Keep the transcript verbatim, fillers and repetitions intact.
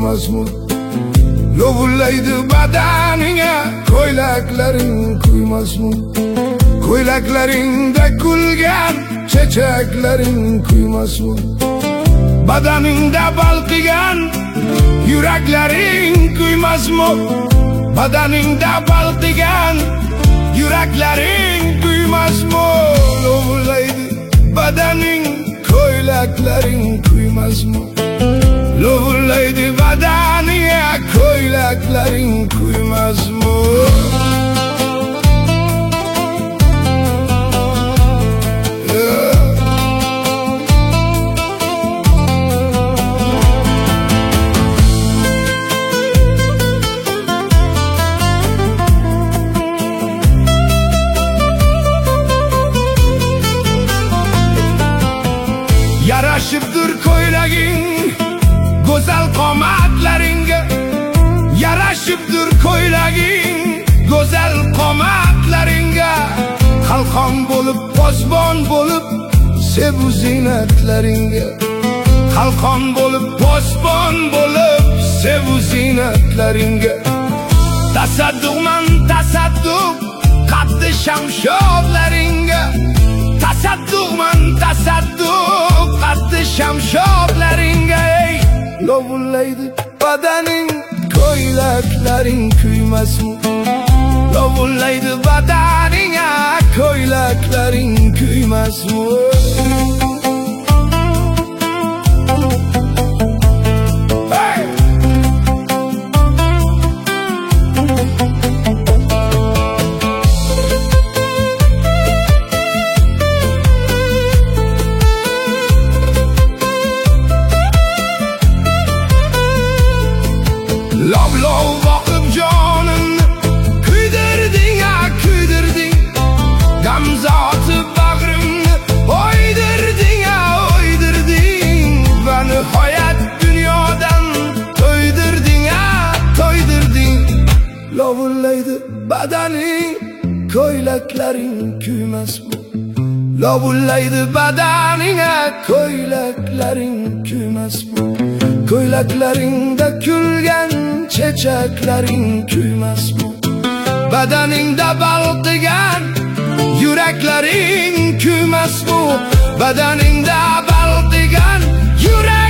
kuymasmi? Lovullaydi badaningga ko'ylaklaring kuymasmi? Ko'ylaklaringda kulgan chechaklaring kuymasmi? Badaningda balqigan yuraklaring kuymasmi? Badaningda balqigan yuraklaring kuymasmi? Lovullaydi badaning ko'ylaklaring kuymasmi? Lovullaydi badaningga ko'ylaklaring kuymasmi? Yarashibdir ko'ylaging go'zal qomatlaringga, yarashibdir ko'ylaging go'zal qomatlaringga. Qalqon bo'lib, posbon bo'lib, sevu zinatlaringga. Qalqon bo'lib, posbon bo'lib, sevu zinatlaringga. Tasadduqman tasadduq qaddi shamshodlaringga. Tasadduqman tasadduq qaddi shamshodlaringga. Ey lovullaydi badaning ko'ylaklaring kuymasmi? Lovullaydi badaningga ko'ylaklaring kuymasmi? Lov lov boqib jonimni kuydirding, a kuydirding. Gamzoti bag'rimni o'ydirding, a o'ydirding. Va nihoyat dunyodan to'ydirding, a to'ydirding. Lovullaydi badaning ko'ylaklaring kuymasmi? Lovullaydi badaningga ko'ylaklaring kuymasmi? Ko'ylaklaringda kulgan chechaklaring kuymasmi? Badaningda balqigan yuraklaring kuymasmi? Badaningda balqigan yurak